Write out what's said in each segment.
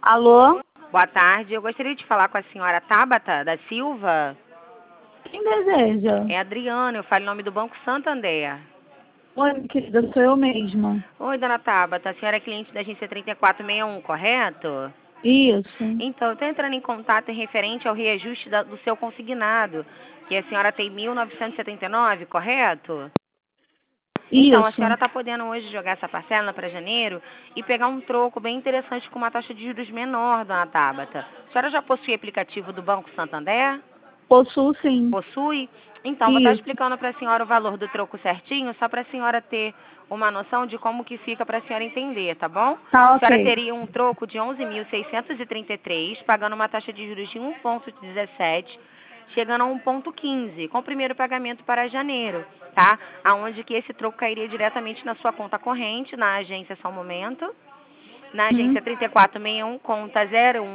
Alô? Boa tarde, eu gostaria de falar com a senhora Tabata da Silva. Quem deseja? É Adriana, eu falo em nome do Banco Santander. Oi, minha querida, sou eu mesma. Oi, dona Tabata, a senhora é cliente da agência 3461, correto? Isso. Então, eu estou entrando em contato em referente ao reajuste do seu consignado, que a senhora tem 1.979, correto? Então, a Isso. senhora está podendo hoje jogar essa parcela para janeiro e pegar um troco bem interessante com uma taxa de juros menor, dona Tabata. A senhora já possui aplicativo do Banco Santander? Possuo sim. Possui? Então, vou estar Isso. explicando para a senhora o valor do troco certinho, só para a senhora ter uma noção de como que fica para a senhora entender, tá bom? Tá A senhora ok. teria um troco de 11.633, pagando uma taxa de juros de 1,17, chegando a 1,15, com o primeiro pagamento para janeiro, tá? Aonde que esse troco cairia diretamente na sua conta corrente, na agência Só um Momento, na agência 3461, conta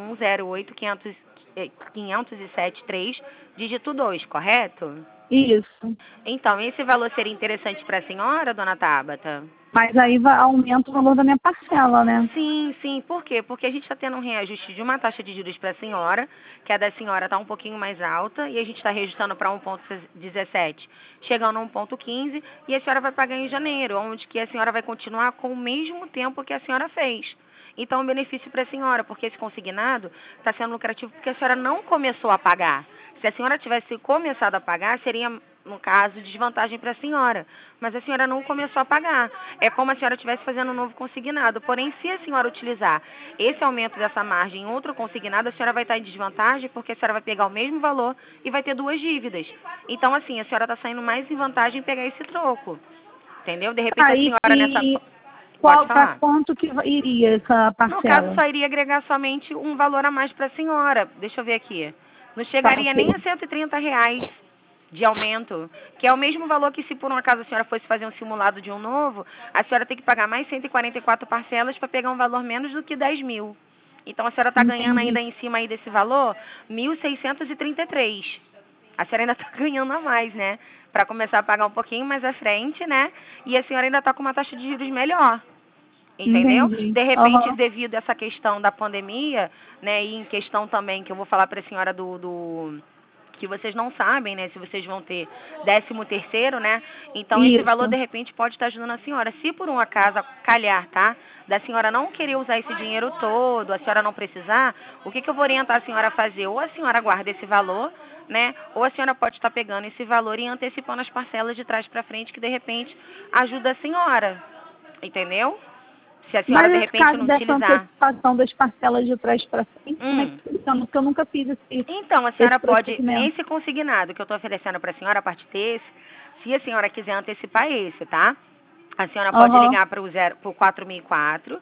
0108507-3, dígito 2, correto? Isso. Então, esse valor seria interessante para a senhora, dona Tabata? Mas aí aumenta o valor da minha parcela, né? Sim, sim. Por quê? Porque a gente está tendo um reajuste de uma taxa de juros para a senhora, que a da senhora está um pouquinho mais alta, e a gente está reajustando para 1,17, chegando a 1,15, e a senhora vai pagar em janeiro, onde que a senhora vai continuar com o mesmo tempo que a senhora fez. Então, é um benefício para a senhora, porque esse consignado está sendo lucrativo porque a senhora não começou a pagar. Se a senhora tivesse começado a pagar, seria, no caso, desvantagem para a senhora. Mas a senhora não começou a pagar. É como a senhora estivesse fazendo um novo consignado. Porém, se a senhora utilizar esse aumento dessa margem em outro consignado, a senhora vai estar em desvantagem, porque a senhora vai pegar o mesmo valor e vai ter duas dívidas. Então, assim, a senhora está saindo mais em vantagem em pegar esse troco. Entendeu? De repente, a Aí, senhora nessa... Pode para falar? quanto que iria essa No caso, parcela? só iria agregar somente um valor a mais para a senhora. Deixa eu ver aqui. Não Tá chegaria nem ok. a R$ 130 de aumento, que é o mesmo valor que se por um acaso a senhora fosse fazer um simulado de um novo, a senhora tem que pagar mais 144 parcelas para pegar um valor menos do que 10 mil. Então a senhora está ganhando Entendi. ainda em cima aí desse valor 1.633. A senhora ainda está ganhando a mais, né? Para começar a pagar um pouquinho mais à frente, né? E a senhora ainda está com uma taxa de juros melhor. Entendeu? Entendi. De repente, Aham. devido a essa questão da pandemia, né, e em questão também que eu vou falar para a senhora do que vocês não sabem, né, se vocês vão ter 13º, né? Então esse valor de Isso. repente pode estar ajudando a senhora. Se por um acaso calhar, tá? Da senhora não querer usar esse dinheiro todo, a senhora não precisar, o que eu vou orientar a senhora a fazer? Ou a senhora guarda esse valor, né? Ou a senhora pode estar pegando esse valor e antecipando as parcelas de trás para frente, que de repente ajuda a senhora. Entendeu? Se a senhora Mas de esse repente caso não dessa utilizar. antecipação das parcelas de trás para frente, como é que Hum. funciona? Porque eu nunca fiz Então, a esse senhora pode, procedimento. nesse consignado que eu estou oferecendo para a senhora, a partir desse, se a senhora quiser antecipar esse, tá? A senhora pode Aham. ligar para o 4004,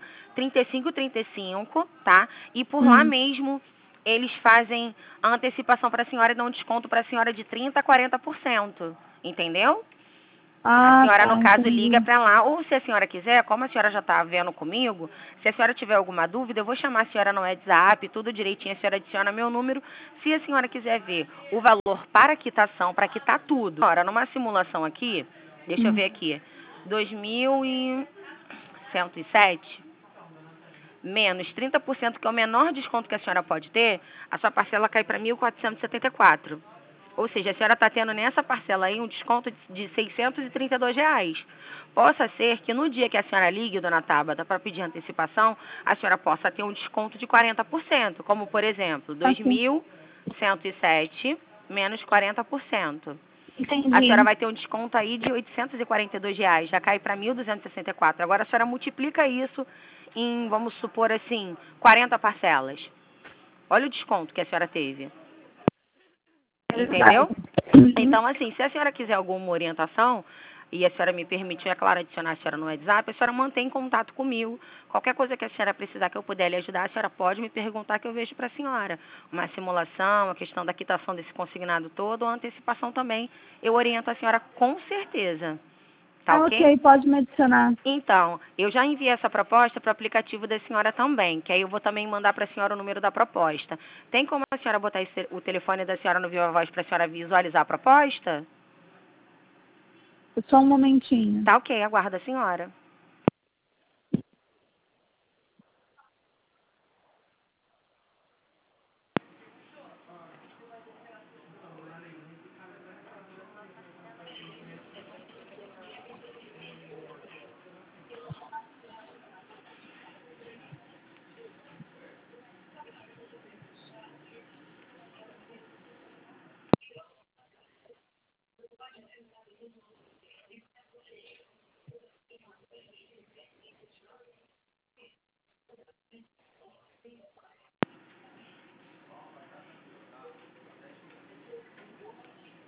3535, tá? E por lá Hum. mesmo, eles fazem a antecipação para a senhora e dão um desconto para a senhora de 30% a 40%. Entendeu? A Ah, senhora, no tá, caso, liga entendi. para lá, ou se a senhora quiser, como a senhora já está vendo comigo, se a senhora tiver alguma dúvida, eu vou chamar a senhora no WhatsApp, tudo direitinho, a senhora adiciona meu número. Se a senhora quiser ver o valor para quitação, para quitar tudo. Agora, numa simulação aqui, deixa eu Hum. ver aqui, 2.107 menos 30%, que é o menor desconto que a senhora pode ter, a sua parcela cai para 1.474. Ou seja, a senhora está tendo nessa parcela aí um desconto de R$ 632. Possa ser que no dia que a senhora ligue, dona Tabata, para pedir antecipação, a senhora possa ter um desconto de 40%, como por exemplo, Assim, 2.107 menos 40%. A senhora entendi. vai ter um desconto aí de R$ 842, já cai para 1.264. Agora a senhora multiplica isso em, vamos supor assim, 40 parcelas. Olha o desconto que a senhora teve. Verdade. Entendeu? Uhum. Então, assim, se a senhora quiser alguma orientação, e a senhora me permitir, é claro, adicionar a senhora no WhatsApp, a senhora mantém contato comigo. Qualquer coisa que a senhora precisar que eu puder lhe ajudar, a senhora pode me perguntar que eu vejo para a senhora. Uma simulação, a questão da quitação desse consignado todo, ou antecipação também, eu oriento a senhora com certeza. Tá Ah, ok? ok, pode me adicionar. Então, eu já enviei essa proposta para o aplicativo da senhora também, que aí eu vou também mandar para a senhora o número da proposta. Tem como a senhora botar o telefone da senhora no Viva Voz para a senhora visualizar a proposta? Só um momentinho. Tá ok, aguardo a senhora.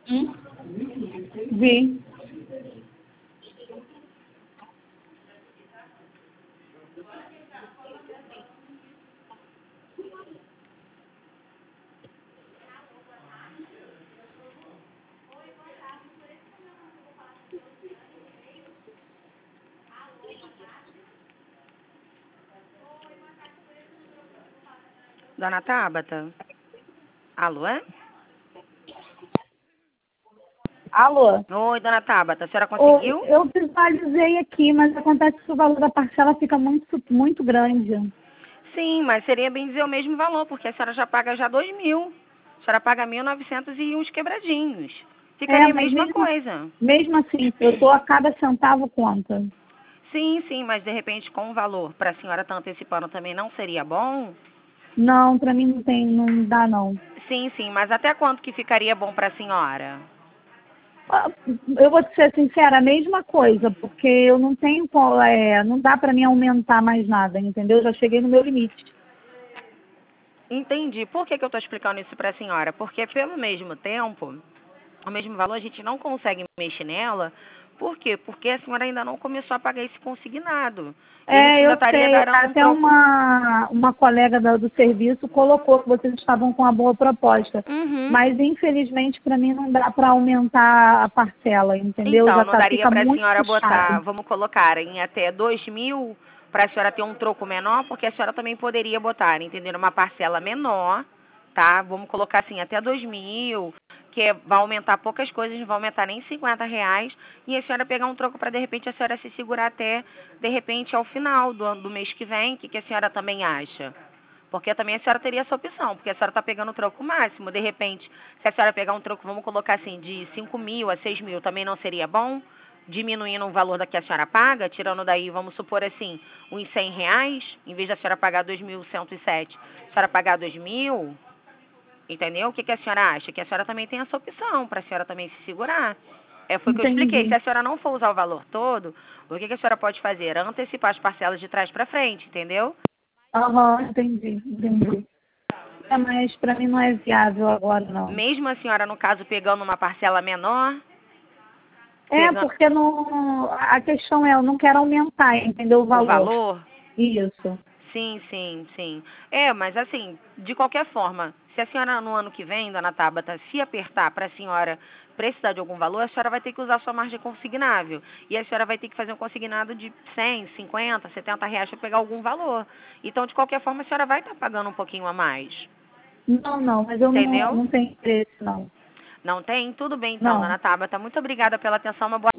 Vi. Dona Tabata? Alô, é? Alô? Oi, dona Tabata, a senhora conseguiu? Eu visualizei aqui, mas acontece que o valor da parcela fica muito grande. Sim, mas seria bem dizer o mesmo valor, porque a senhora já paga já 2.000. A senhora paga 1.900 e uns quebradinhos. Ficaria a Mas mesma coisa. mesmo assim, eu tô a cada centavo conta. Sim, sim, mas de repente com o valor para a senhora estar antecipando também não seria bom? Não, pra mim não dá não. Sim, sim, mas até quanto que ficaria bom para a senhora? Eu vou te ser sincera, a mesma coisa, porque eu não tenho, não dá pra mim aumentar mais nada, entendeu? Eu já cheguei no meu limite. Entendi. Por que eu estou explicando isso para a senhora? Porque pelo mesmo tempo, o mesmo valor, a gente não consegue mexer nela. Por quê? Porque a senhora ainda não começou a pagar esse consignado. E a gente ainda Eu estaria sei, dando um até troco. uma colega do serviço colocou que vocês estavam com uma boa proposta. Uhum. Mas, infelizmente, para mim não dá para aumentar a parcela, entendeu? Então, Já não tá, daria fica para a muito senhora botar, puxado. vamos colocar em até 2.000 para a senhora ter um troco menor, porque a senhora também poderia botar, entendeu? Uma parcela menor, tá? Vamos colocar assim, até 2.000, vai aumentar poucas coisas, não vai aumentar nem R$ 50, e a senhora pegar um troco para, de repente, a senhora se segurar até, de repente, ao final do mês que vem. O que a senhora também acha? Porque também a senhora teria essa opção, porque a senhora está pegando o troco máximo. De repente, se a senhora pegar um troco, vamos colocar assim, de 5.000 a 6.000, também não seria bom? Diminuindo o valor da que a senhora paga, tirando daí, vamos supor assim, uns R$ 100, em vez da senhora pagar 2.107, a senhora pagar 2.000, entendeu? O que a senhora acha? Que a senhora também tem essa opção, para a senhora também se segurar. Foi o que eu expliquei. Entendi. Se a senhora não for usar o valor todo, o que a senhora pode fazer? Antecipar as parcelas de trás para frente, entendeu? Aham, entendi. Mas para mim não é viável agora, não. Mesmo a senhora, no caso, pegando uma parcela menor, pegando Porque não, a questão é, eu não quero aumentar, entendeu, o o valor. valor, Isso. sim, sim, sim. Mas assim, de qualquer forma, se a senhora no ano que vem, dona Tabata, se apertar para a senhora precisar de algum valor, a senhora vai ter que usar sua margem consignável. E a senhora vai ter que fazer um consignado de 100, 50, R$ 70 para pegar algum valor. Então, de qualquer forma, a senhora vai estar pagando um pouquinho a mais. Não, mas eu Entendeu? não tenho interesse, não. Não tem? Tudo bem então, Não. dona Tabata. Muito obrigada pela atenção. Uma boa